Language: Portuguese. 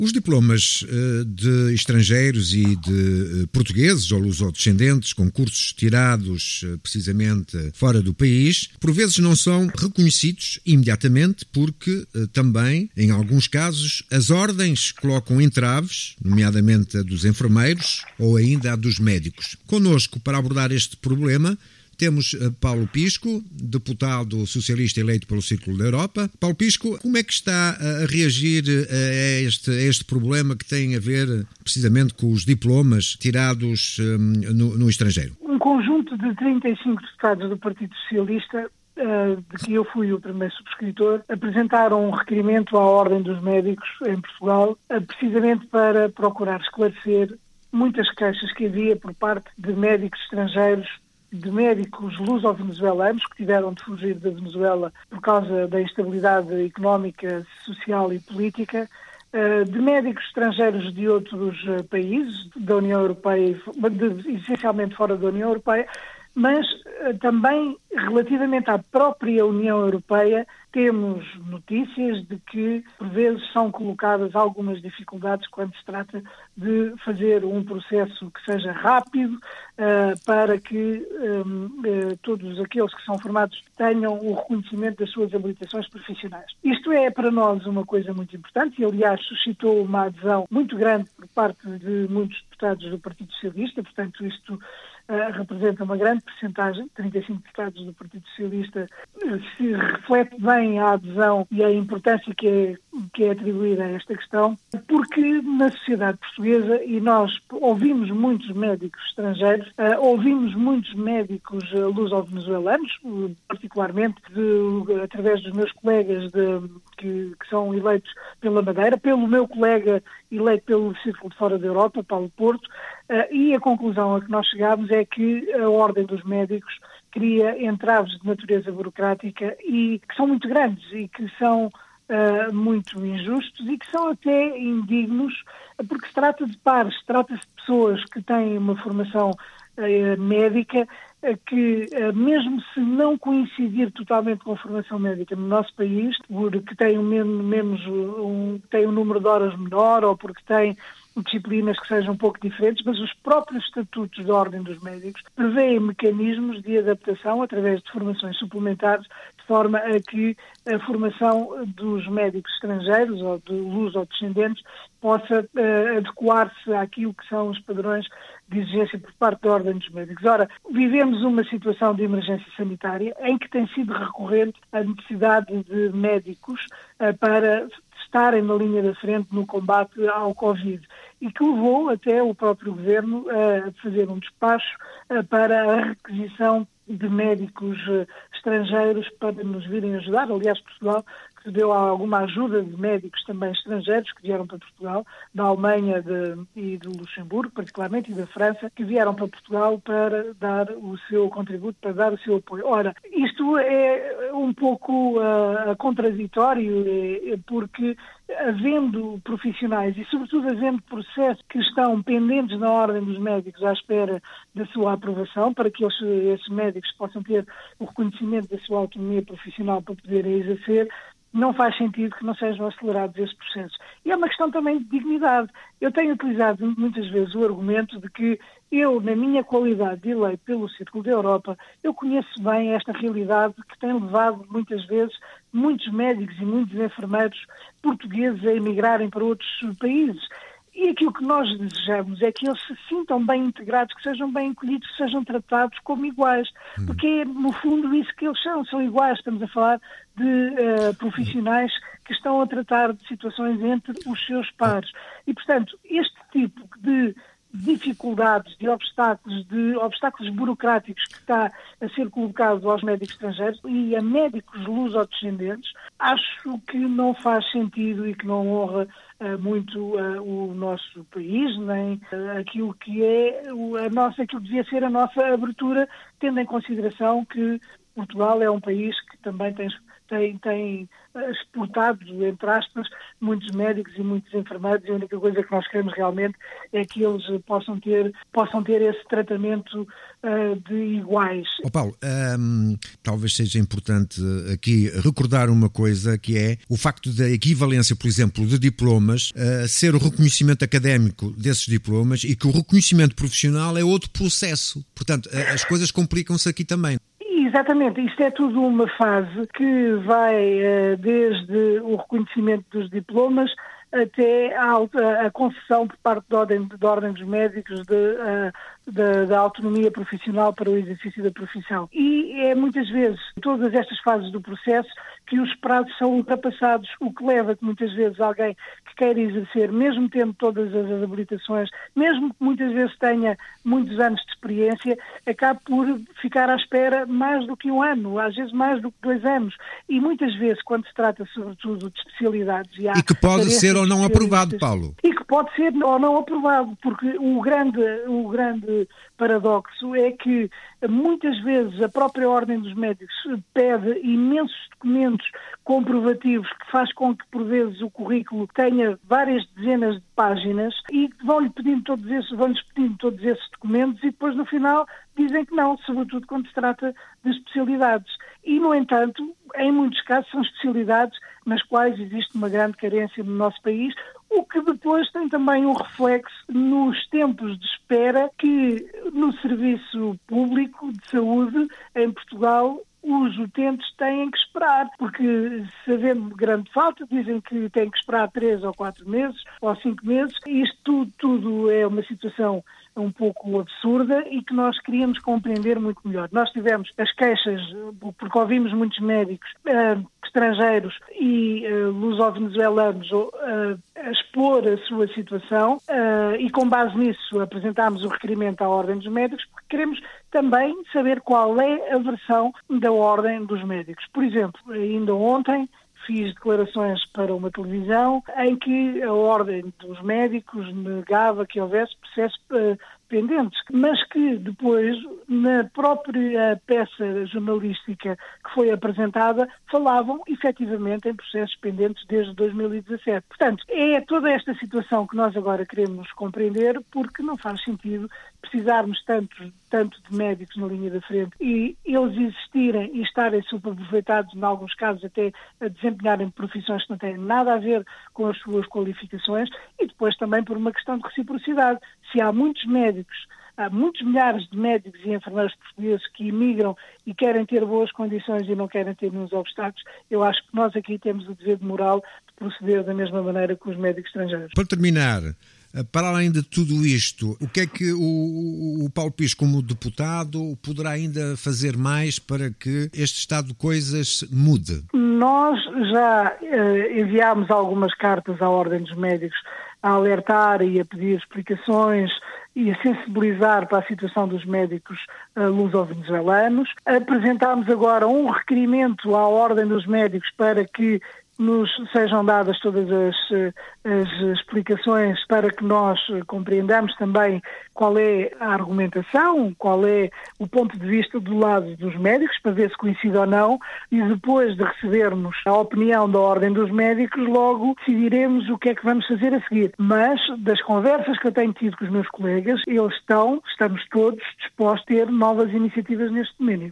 Os diplomas de estrangeiros e de portugueses ou lusodescendentes com cursos tirados precisamente fora do país, por vezes não são reconhecidos imediatamente porque também, em alguns casos, as ordens colocam entraves, nomeadamente a dos enfermeiros ou ainda a dos médicos. Connosco, para abordar este problema, temos Paulo Pisco, deputado socialista eleito pelo Círculo da Europa. Paulo Pisco, como é que está a reagir a este problema que tem a ver precisamente com os diplomas tirados no estrangeiro? Um conjunto de 35 deputados do Partido Socialista, de que eu fui o primeiro subscritor, apresentaram um requerimento à Ordem dos Médicos em Portugal, precisamente para procurar esclarecer muitas queixas que havia por parte de médicos estrangeiros, de médicos luso-venezuelanos que tiveram de fugir da Venezuela por causa da instabilidade económica, social e política, de médicos estrangeiros de outros países da União Europeia, essencialmente fora da União Europeia, mas também relativamente à própria União Europeia temos notícias de que por vezes são colocadas algumas dificuldades quando se trata de fazer um processo que seja rápido para que todos aqueles que são formados tenham o reconhecimento das suas habilitações profissionais. Isto é para nós uma coisa muito importante e aliás suscitou uma adesão muito grande por parte de muitos deputados do Partido Socialista, portanto isto representa uma grande percentagem, 35 deputados do Partido Socialista, se reflete bem a adesão e a importância que é atribuída a esta questão, porque na sociedade portuguesa, e nós ouvimos muitos médicos estrangeiros, ouvimos muitos médicos luso-venezuelanos, particularmente através dos meus colegas que são eleitos pela Madeira, pelo meu colega eleito pelo Círculo de Fora da Europa, Paulo Porto, e a conclusão a que nós chegámos é que a Ordem dos Médicos cria entraves de natureza burocrática e que são muito grandes e que são muito injustos e que são até indignos, porque se trata de pares, trata-se de pessoas que têm uma formação médica que, mesmo se não coincidir totalmente com a formação médica no nosso país, porque tem tem um número de horas menor ou porque tem disciplinas que sejam um pouco diferentes, mas os próprios estatutos da Ordem dos Médicos prevêem mecanismos de adaptação através de formações suplementares, de forma a que a formação dos médicos estrangeiros ou de luso-descendentes possa adequar-se àquilo que são os padrões de exigência por parte da Ordem dos Médicos. Ora, vivemos uma situação de emergência sanitária em que tem sido recorrente a necessidade de médicos para estarem na linha da frente no combate ao Covid e que levou até o próprio Governo a fazer um despacho para a requisição de médicos estrangeiros para nos virem ajudar. Aliás, Portugal que deu alguma ajuda de médicos também estrangeiros que vieram para Portugal, da Alemanha e do Luxemburgo, particularmente, e da França, que vieram para Portugal para dar o seu contributo, para dar o seu apoio. Ora, isto é um pouco contraditório, porque havendo profissionais e, sobretudo, havendo processos que estão pendentes na Ordem dos Médicos à espera da sua aprovação, para que esses médicos possam ter o reconhecimento da sua autonomia profissional para poderem exercer, não faz sentido que não sejam acelerados esses processos. E é uma questão também de dignidade. Eu tenho utilizado muitas vezes o argumento de que eu, na minha qualidade de eleito pelo Círculo da Europa, eu conheço bem esta realidade que tem levado muitas vezes muitos médicos e muitos enfermeiros portugueses a emigrarem para outros países. E aquilo que nós desejamos é que eles se sintam bem integrados, que sejam bem acolhidos, que sejam tratados como iguais. Porque é, no fundo, isso que eles são iguais. Estamos a falar de profissionais que estão a tratar de situações entre os seus pares. E, portanto, este tipo de dificuldades, de obstáculos burocráticos que está a ser colocado aos médicos estrangeiros e a médicos luso-descendentes, acho que não faz sentido e que não honra muito o nosso país, nem aquilo que aquilo que devia ser a nossa abertura, tendo em consideração que Portugal é um país que também tem tem exportado, entre aspas, muitos médicos e muitos enfermeiros, e a única coisa que nós queremos realmente é que eles possam ter esse tratamento de iguais. Paulo, talvez seja importante aqui recordar uma coisa, que é o facto da equivalência, por exemplo, de diplomas, ser o reconhecimento académico desses diplomas, e que o reconhecimento profissional é outro processo. Portanto, as coisas complicam-se aqui também. Exatamente, isto é tudo uma fase que vai desde o reconhecimento dos diplomas até a concessão por parte da Ordem dos Médicos da autonomia profissional para o exercício da profissão. E é muitas vezes, todas estas fases do processo, que os prazos são ultrapassados, o que leva que muitas vezes alguém que queira exercer, mesmo tendo todas as habilitações, mesmo que muitas vezes tenha muitos anos de experiência, acabe por ficar à espera mais do que um ano, às vezes mais do que 2 anos. E muitas vezes, quando se trata sobretudo de especialidades... E que pode ser ou não aprovado, Paulo. E que pode ser ou não aprovado, porque o grande paradoxo é que muitas vezes a própria Ordem dos Médicos pede imensos documentos comprovativos que faz com que, por vezes, o currículo tenha várias dezenas de páginas e vão-lhes pedindo todos esses documentos, e depois, no final, dizem que não, sobretudo quando se trata de especialidades. E, no entanto, em muitos casos são especialidades nas quais existe uma grande carência no nosso país, o que depois tem também um reflexo nos tempos de espera que no serviço público de saúde em Portugal os utentes têm que esperar, porque, se havendo grande falta, dizem que têm que esperar 3 ou 4 meses ou 5 meses. Isto tudo é uma situação um pouco absurda e que nós queríamos compreender muito melhor. Nós tivemos as queixas, porque ouvimos muitos médicos estrangeiros e luso-venezuelanos a expor a sua situação, e com base nisso apresentámos o requerimento à Ordem dos Médicos, porque queremos também saber qual é a versão da Ordem dos Médicos. Por exemplo, ainda ontem fiz declarações para uma televisão em que a Ordem dos Médicos negava que houvesse processos pendentes, mas que depois, na própria peça jornalística que foi apresentada, falavam efetivamente em processos pendentes desde 2017. Portanto, é toda esta situação que nós agora queremos compreender, porque não faz sentido precisarmos tanto de médicos na linha da frente e eles existirem e estarem subaproveitados, em alguns casos até a desempenharem profissões que não têm nada a ver com as suas qualificações, e depois também por uma questão de reciprocidade. Se há muitos milhares de médicos e enfermeiros portugueses que imigram e querem ter boas condições e não querem ter nenhum obstáculos, eu acho que nós aqui temos o dever de moral de proceder da mesma maneira que os médicos estrangeiros. Para terminar, para além de tudo isto, o que é que o Paulo Pires, como deputado, poderá ainda fazer mais para que este estado de coisas mude? Nós já enviámos algumas cartas à Ordem dos Médicos a alertar e a pedir explicações e a sensibilizar para a situação dos médicos luso-venezuelanos. Apresentámos agora um requerimento à Ordem dos Médicos para que nos sejam dadas todas as explicações para que nós compreendamos também qual é a argumentação, qual é o ponto de vista do lado dos médicos, para ver se coincide ou não, e depois de recebermos a opinião da Ordem dos Médicos, logo decidiremos o que é que vamos fazer a seguir. Mas, das conversas que eu tenho tido com os meus colegas, estamos todos dispostos a ter novas iniciativas neste domínio.